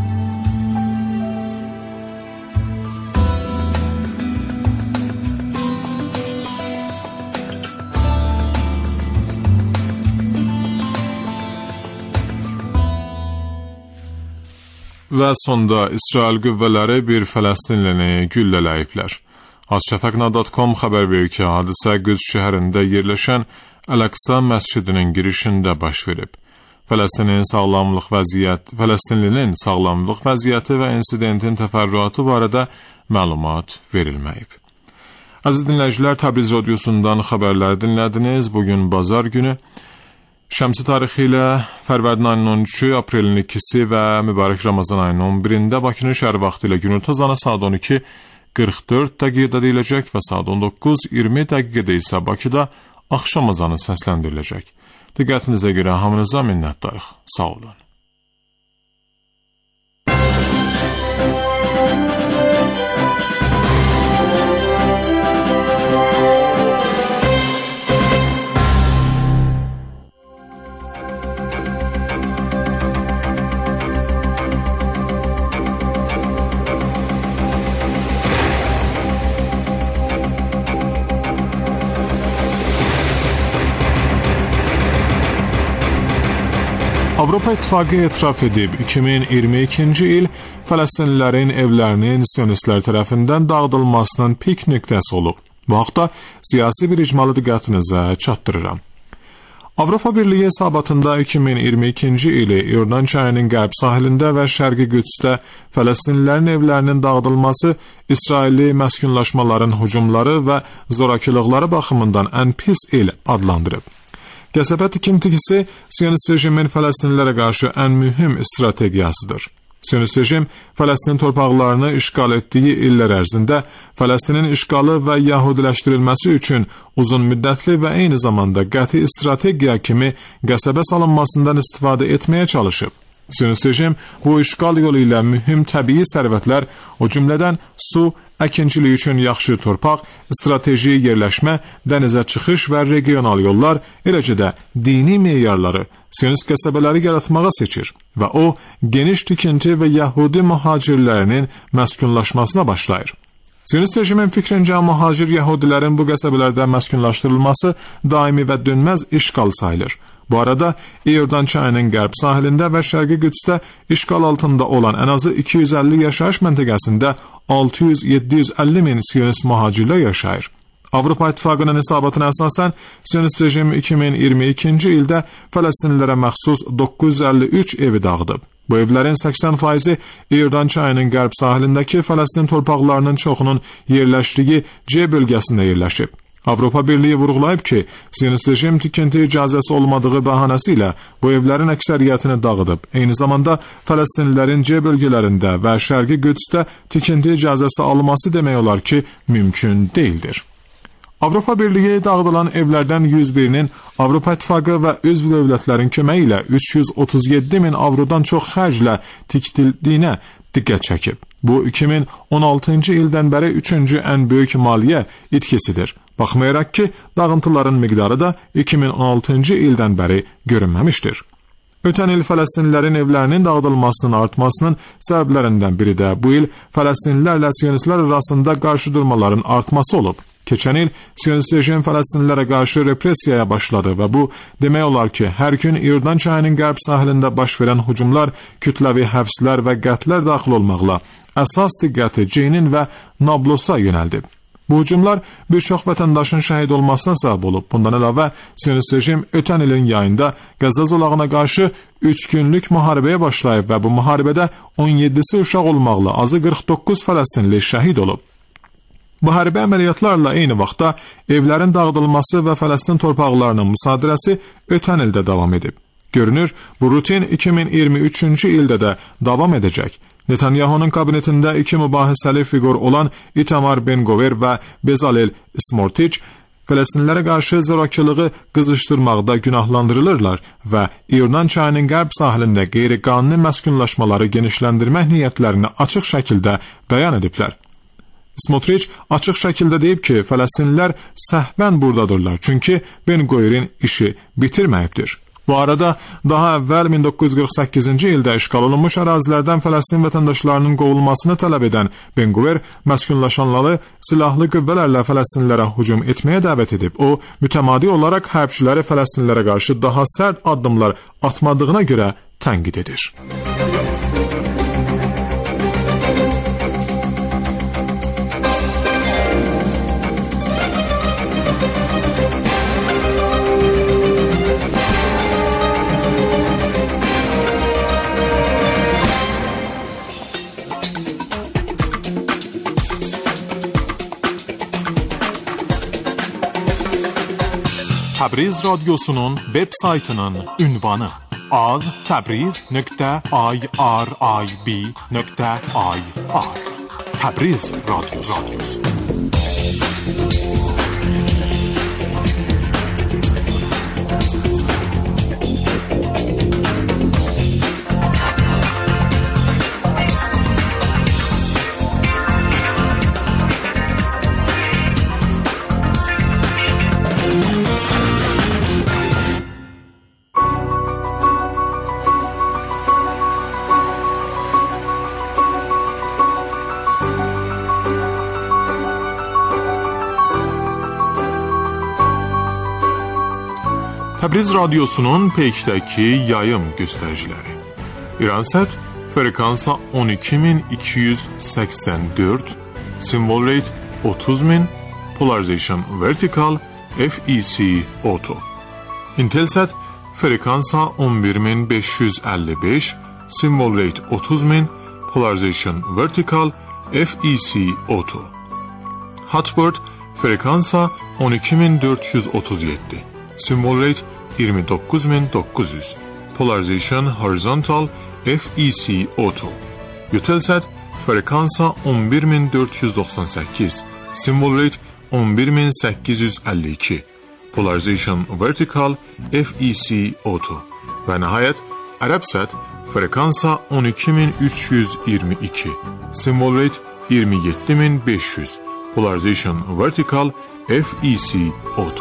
Və sonda İsrail qüvvələri bir Fələstinlini güllələyiblər. Azşəfaq.com xəbər verir ki, hadisə Qüds şəhərində yerləşən Əl-Əqsa məscidinin girişində baş verib. Fələstinlinin sağlamlıq vəziyyəti və insidentin təfərrüatı barədə məlumat verilməyib. Əziz dinləyicilər, Təbriz radiosundan xəbərlər dinlədiniz. Bugün bazar günü Şəmsi tarixi ilə Fərvərdin ayının 13-ü, aprelin 2-si və mübarək Ramazan ayının 11-də Bakının şəhər vaxtı ilə günorta azanı saat 12:44 dəqiqədə deyiləcək və saat 19:20 dəqiqədə isə Bakıda axşam azanı səsləndiriləcək. Diqqətinizə görə hamınıza minnətdarıq. Sağ olun. Avropa İttifaqı etiraf edib 2022-ci il Fələstinlilərin evlərinin sionistlər tərəfindən dağıdılmasının pik nöqtəsi olub. Bu haqda siyasi bir icmalı diqqətinizə çatdırıram. Avropa Birliyi hesabatında 2022-ci ili İordan çayının qərb sahilində və Şərqi Qüdsdə Fələstinlilərin evlərinin dağıdılması İsrailli məskunlaşmaların hücumları və zorakılıqları baxımından ən pis il adlandırıb. Qəsəbə tikintisi Siyonist rejimin Fələstinlilərə qarşı ən mühüm strategiyasıdır. Siyonist rejim Fələstin torpaqlarını işğal etdiyi illər ərzində Fələstinin işğalı və yahudiləşdirilməsi üçün uzun müddətli və eyni zamanda qəti strategiya kimi qəsəbə salınmasından istifadə etməyə çalışıb. Siyonist rejim bu işğal yolu ilə mühüm təbii sərvətlər, o cümlədən su, əkinçilik üçün yaxşı torpaq, strateji yerləşmə, dənizə çıxış və regional yollar, eləcə də dini meyarları, Siyonist qəsəbələri yaratmağa seçir və o, geniş tikinti və Yahudi mühacirlərinin məskunlaşmasına başlayır. Siyonist rejimin fikrincə mühacir Yahudilərin bu qəsəbələrdə məskunlaşdırılması daimi və dönməz işğal sayılır. Bu arada İordan çayının qərb sahilində və Şərqi Qüdsdə işğal altında olan ən azı 250 yaşayış məntəqəsində 600-750 min Siyonist mühacirlər yaşayır. Avropa İttifaqının hesabatına əsasən Siyonist rejim 2022-ci ildə Fələstinlilərə məxsus 953 evi dağıdıb. Bu evlərin 80%-i İordan çayının qərb sahilindəki Fələstin torpaqlarının çoxunun yerləşdiyi C bölgəsində yerləşib. Avropa Birliyi vurğulayıb ki, Siyonist rejim tikinti icazəsi olmadığı bəhanəsi ilə bu evlərin əksəriyyətini dağıdıb. Eyni zamanda Fələstinlilərin C bölgələrində və Şərqi Qüdsdə tikinti icazəsi alınması demək olar ki, mümkün deyildir. Avropa Birliyi dağıdılan evlərdən 101-nin Avropa İttifaqı və üzv dövlətlərin köməyi ilə 337 min avrodan çox xərclə tikdildiyinə diqqət çəkib. Bu 2016-cı ildən bəri 3-cü ən böyük maliyyə itkisidir. Baxmayaraq ki, dağıntıların miqdarı da 2016-cı ildən bəri görünməmişdir. Ötən il Fələstinlilərin evlərinin dağıdılmasının artmasının səbəblərindən biri də bu il Fələstinlilərlə Siyonistlər arasında qarşıdurmaların artması olub. Keçən il Siyonist rejim Fələstinlilərə qarşı repressiyaya başladı və bu demək olar ki, hər gün İordan çayının qərb sahilində baş verən hücumlar, kütləvi həbslər və qətlər daxil olmaqla əsas diqqəti Cenin və Nablosa yönəldib. Bu hücumlar bir çox vətəndaşın şəhid olmasına səbəb olub. Bundan əlavə, Siyonist rejim ötən ilin yayında Qəzza zolağına qarşı 3 günlük müharibəyə başlayıb və bu müharibədə 17-si uşaq olmaqla azı 49 Fələstinli şəhid olub. Bu hərbi əməliyyatlarla eyni vaxtda evlərin dağıdılması və Fələstin torpaqlarının müsadirəsi ötən ildə davam edib. Görünür, bu rutin 2023-cü ildə də davam edəcək. Netanyahu'nun kabinetində 2 mübahisəli figur olan Itamar Ben-Gvir və Bezalel Smotrich Fələstinlilərə qarşı zorakılığı qızışdırmaqda günahlandırılırlar və İordan çayının qərb sahilində qeyri-qanuni məskunlaşmaları genişləndirmək niyyətlərini açıq şəkildə bəyan ediblər. Smotrich açıq şəkildə deyib ki, Fələstinlilər səhvən buradadırlar, çünki Ben-Gvir'in işi bitirməyibdir. Bu arada daha əvvəl 1948-ci ildə işğal olunmuş ərazilərdən Fələstin vətəndaşlarının qovulmasını tələb edən Ben-Gvir məskunlaşanları silahlı qüvvələrlə Fələstinlilərə hücum etməyə dəvət edib. O, mütəmadi olaraq hərbçiləri Fələstinlilərə qarşı daha sərt addımlar atmadığına görə tənqid edir. Təbriz radyosunun web saytının ünvanı az.tabriz.irib.ir Təbriz radyosu. Təbriz radyosunun peykdəki yayım göstəriciləri. İransat frekansa 12284, simvol rate 30000, polarization vertical, FEC auto. Intelsat frekansa 11555, simvol rate 30000, polarization vertical, FEC auto. Hotbird frekansa 12437, simvol rate 29900, polarization horizontal, FEC auto. Eutelsat frekansa 11498, simvol rate 11852, polarization vertical, FEC auto. Və nəhayət Arabsat frekansa 12322, simvol rate 27500, polarization vertical, FEC auto.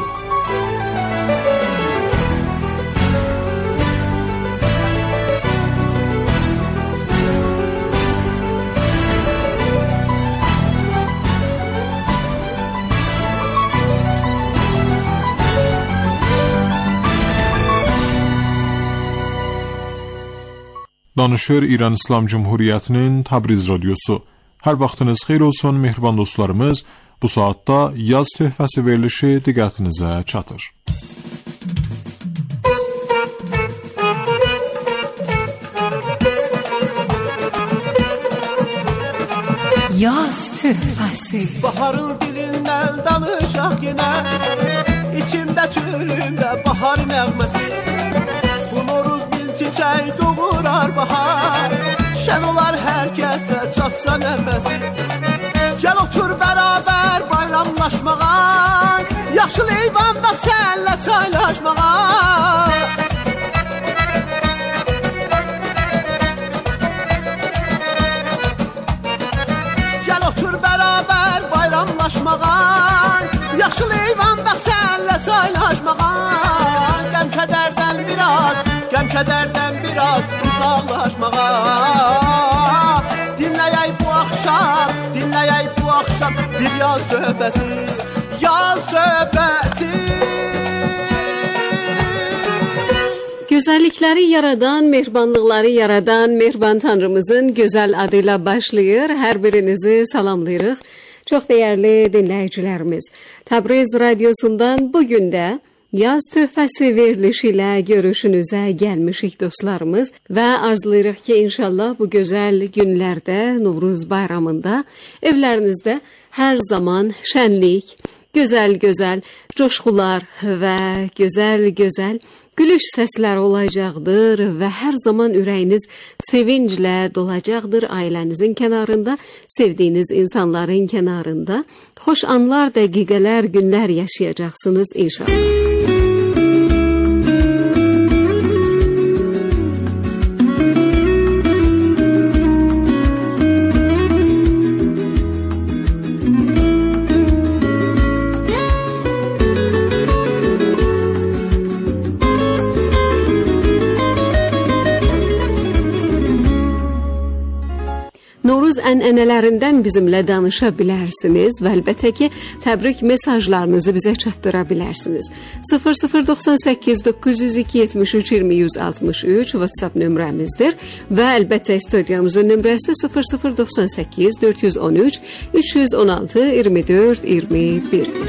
Danışır İran İslam Cumhuriyyətinin Təbriz radyosu. Hər vaxtınız xeyir olsun, mehriban dostlarımız. Bu saatda yaz töhfəsi verilişi diqqətinizə çatır. Yaz töhfəsi. Baharın dilindən danışaq yenə, içimdə çölümdə bahar nəğməsi. Bu noruz bil çiçək doğurar bahar, şən olar hər kəsə çatsa nəfəsi. Gəl otur bərabər bayramlaşmağa, yaşıl eyvanda sənlə çaylaşmağa. paylaşmağa, qəm kədərdən biraz uzaqlaşmağa. Dinləyək bu axşam bir yaz söhbəsi. Gözəllikləri yaradan, mehribanlıqları yaradan Mehriban Tanrımızın gözəl adıyla başlayır. Hər birinizi salamlayırıq. Çox dəyərli dinləyicilərimiz, Təbriz radiosundan bugün də yaz töhfəsi verilişi ilə görüşünüzə gəlmişik dostlarımız və arzulayırıq ki, inşallah bu gözəl günlərdə, Novruz bayramında evlərinizdə hər zaman şənlik, gözəl coşqular və gözəl gülüş səsləri olacaqdır və hər zaman ürəyiniz sevinclə dolacaqdır. Ailənizin kənarında, sevdiyiniz insanların kənarında xoş anlar, dəqiqələr, günlər yaşayacaqsınız inşallah. Novruz ənənələrindən bizimlə danışa bilərsiniz və əlbəttə ki, təbrik mesajlarınızı bizə çatdıra bilərsiniz. 0098 902 73 20 163 WhatsApp nömrəmizdir və əlbəttə studiyamızın nömrəsi 0098 413 316 24 21-dir.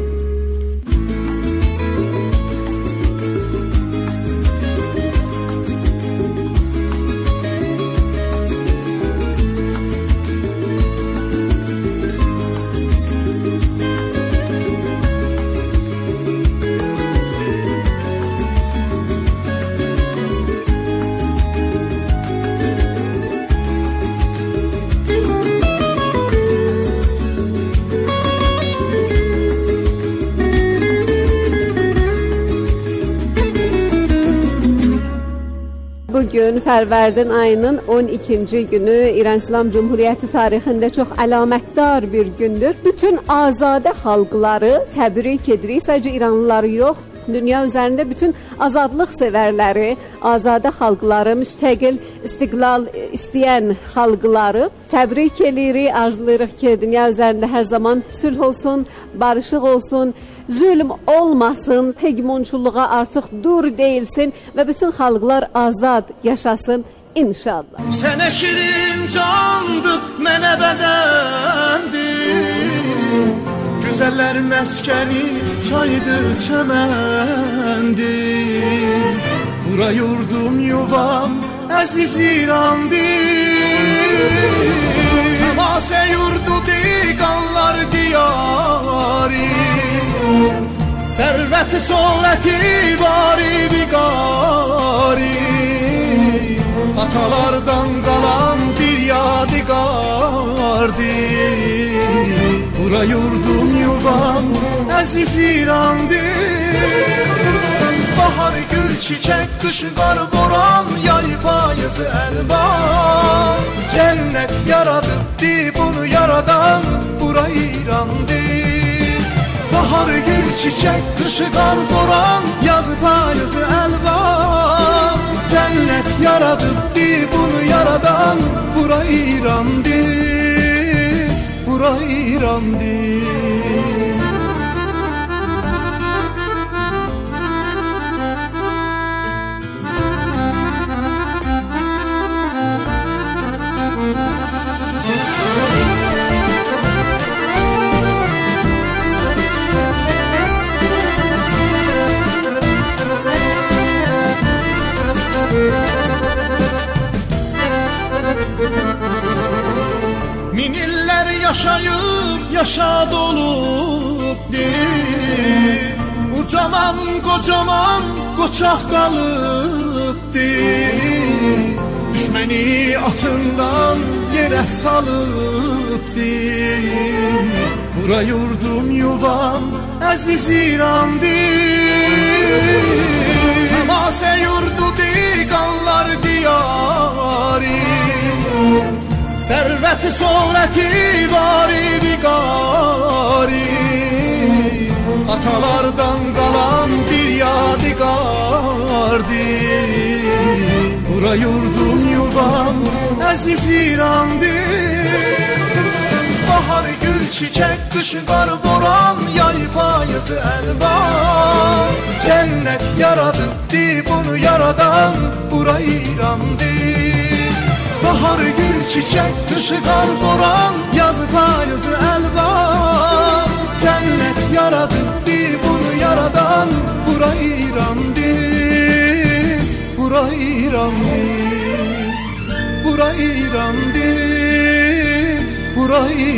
Bugün Fərvərdin ayının 12-ci günü İran İslam Cumhuriyyəti tarixində çox əlamətdar bir gündür. Bütün azadə xalqları təbrik edirik. Sadəcə İranlıları yox, dünya üzərində bütün azadlıq sevərləri, azadə xalqları, müstəqil istiqlal istəyən xalqları təbrik edirik. Arzulayırıq ki, dünya üzərində hər zaman sülh olsun, barışıq olsun, zülm olmasın, hegemonçuluğa artıq dur deyilsin və bütün xalqlar azad yaşasın inşallah. Sənə şirin candır, mənə bədəndir, güzəllər məskəni çaydır, çəməndir. Bura yurdum, yuvam, əziz İrandir. Həmasə yurdu diqanlar diyarı, sərvəti soləti bari biqari. Atalardan qalan bir yadigardır. Bura yurdum, yuvam, əziz İrandır. Bahar gül çiçek, kışı qar boran, yay payızı əlvan. Cənnət yaradıbdı bunu yaradan, bura İrandır. Bahar gül çiçek, kışı qar boran, yazı payızı əlvan. Cənnət yaradıbdı bunu yaradan, bura İrandır, bura İrandır. Min illər yaşayıb, yaşad olubdir. Ucaman, qocaman, qoçaq qalıbdir. Düşməni atından yerə salıbdir. Bura yurdum, yuvam, əziz İrandır. Həmasə yurdu diqanlar diyarı, sərvəti soləti bari biqari. atalardan qalan bir yadigardır. Bura yurdum yuvam əziz İrandır. Bahar gül çiçek kışı qar boran yay payızı elvan. Cennet yaradıbdı bunu yaradan bura İrandır. Bahar gül çiçek kışı qar boran yazı payızı elvan. Cennet yaradıbdı bunu yaradan bura İrandır. Bura İrandır. Bura İrandır. Bura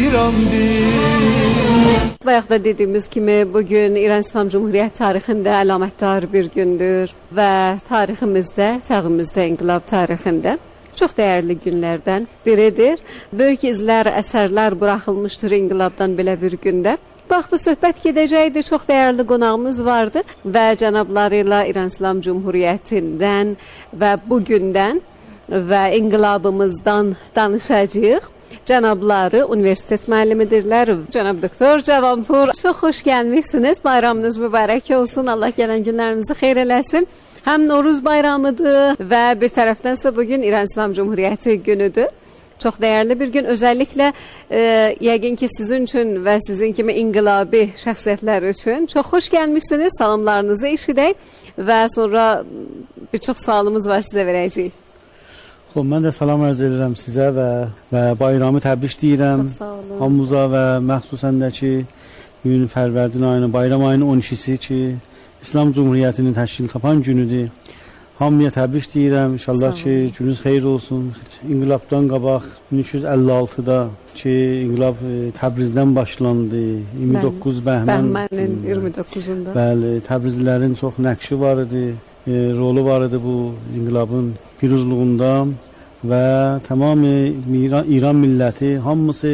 İrandır. Bayaq da dediyimiz kimi bugün İran İslam Cumhuriyyəti tarixində əlamətdar bir gündür və tariximizdə, çağımızda, inqilab tarixində çox dəyərli günlərdən biridir. Böyük izlər, əsərlər buraxılmışdır inqilabdan belə bir gündə. Bu vaxtda söhbət gedəcəkdi, çox dəyərli qonağımız vardı və cənabları ilə İran İslam Cumhuriyyətindən və bugündən və inqilabımızdan danışacağıq. Cənabları universitet müəllimidirlər. Cənab doktor Cavanpur, çox xoş gəlmişsiniz. Bayramınız mübarək olsun. Allah gələn günlərinizi xeyir eləsin. Həm Noruz bayramıdır və bir tərəfdənsə bugün İran İslam Cumhuriyyəti günüdür. Çox dəyərli bir gün. Özəlliklə yəqin ki sizin üçün və sizin kimi inqilabi şəxsiyyətlər üçün çox xoş gəlmişsiniz. Salamlarınızı eşidək və sonra bir çox sualımız var sizə verəcəyik. Mən də salam arz edirəm sizə və bayramı təbrik deyirəm hamımıza və məxsusən də ki bugün Fərvərdin ayının, bayram ayının 12-si ki İslam Cumhuriyyətinin təşkil tapan günüdür. Hamıya təbrik deyirəm. İnşallah ki gününüz xeyir olsun. İnqilabdan qabaq 1256-da ki inqilab Təbrizdən başlandı. 29 Bəhmənin 29-unda. Bəli, Təbrizlilərin çox nəqşi var idi, rolu var idi bu inqilabın piruzluğunda və tamamı İran milləti hamısı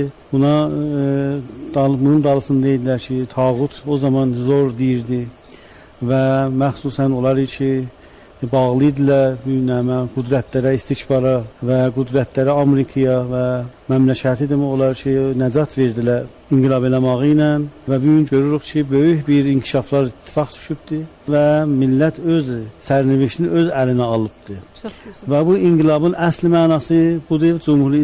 bunun dalısında idilər ki, tağut o zaman zor deyirdi və məxsusən onlar ki bağlı idilər qüdrətlərə, istikbara və qüdrətlərə Amerikaya və məmləkəti demək olar ki, nəcat verdilər inqilab eləməyi ilə və bugün görürük ki, böyük bir inkişaflar ittifaq düşübdür və millət öz sərnişini öz əlinə alıbdır. Və bu inqilabın əsli mənası budur,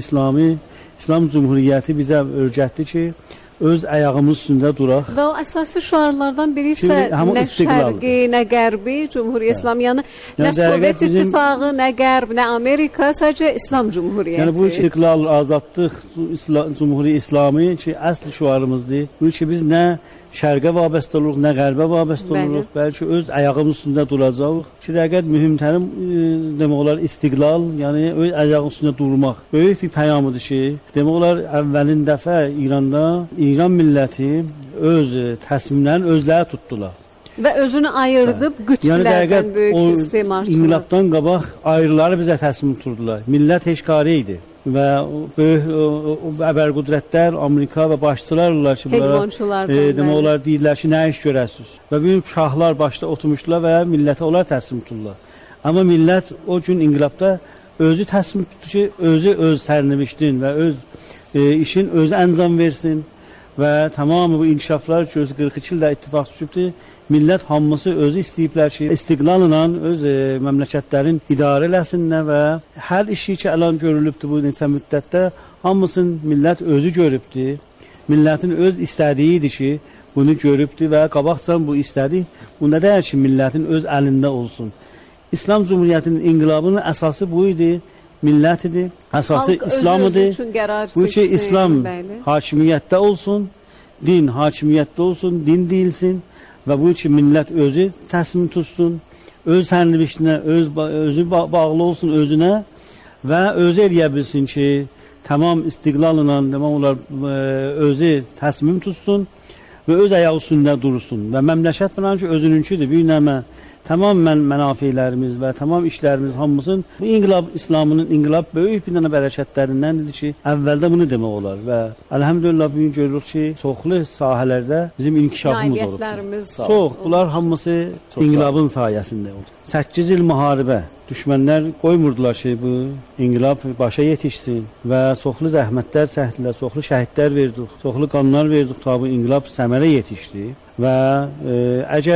İslam Cumhuriyyəti bizə öyrətdi ki, öz ayağımız üstündə duraq. Və o əsası şüarlardan biri isə nə şərqi, nə qərbi, Cumhuriyyət İslam, yəni nə Sovet İttifaqı, nə qərb, nə Amerika, sadəcə İslam Cumhuriyyəti. Yəni bu istiqlal, azadlıq, Cumhuriyyət İslamı ki, əsl şüarımızdır. Bu ki biz nə şərqə vabəstə oluruq, nə qərbə vabəstə oluruq, bəlkə öz ayağımız üstündə duracaq. Ki, dəqiqət mühümtərim demək olar istiqlal, yəni öz ayağın üstündə durmaq. Böyük bir pəyamıdır ki, demək olar əvvəlin dəfə İranda İran milləti öz təslimlərini özləri tutdular. Və özünü ayırdıb qütblərdən böyük istismarçılar. İnqilabdan qabaq ayrıları bizə təslim tuturdular. Millət heşkarı idi. Və böyük əbər qüdrətlər, Amerika və başçılarlar ki, demək olar deyirlər ki, nə iş görəsiniz. Və böyük şahlar başda oturmuşdular və millətə onlar təslim tuturlar. Amma millət o gün inqilabda özü təslim tutdu ki, özü öz sərnişin və öz işin özü əncam versin və tamamı bu inkişaflar ki, özü 42 ildə ittifaq düşübdür. Millət hamısı özü istəyiblər ki, istiqlalla öz məmləkətlərin idarə eləsinlər və hər işi ki, əlan görülübdür bu neçə müddətdə, hamısını millət özü görübdür. Millətin öz istədiyidir ki, bunu görübdür və qabaqcan bu istədik, bu nə deyər ki, millətin öz əlində olsun. İslam Cumhuriyyətinin inqilabının əsası bu idi, millət idi, əsası İslam idi. Bu ki, İslam hakimiyyətdə olsun, din hakimiyyətdə olsun, din deyilsin. Və bu ki, millət özü təslim tutsun, öz sərnişinə, özü bağlı olsun özünə və özü eləyə bilsin ki, tamam istiqlalla demək olar özü təslim tutsun və öz ayağı üstündə dursun. Və məmləkət falan ki, özününküdür. Bir nəmə tamam mənafeylərimiz və tamam işlərimiz hamımızın bu inqilab İslamının inqilab böyük bir dənə bərəkətlərindəndir ki, əvvəldə bunu demək olar və əlhəmdülillah bugün görürük ki, çoxlu sahələrdə bizim inkişafımız olur. Çox, bunlar hamısı inqilabın sayəsində olur. 8 il müharibə, düşmənlər qoymurdular ki, bu inqilab başa yetişsin və çoxlu zəhmətlər çəkdilər, çoxlu şəhidlər verdik, çoxlu qanlar verdik, ta bu inqilab səmərə yetişdi. və əgər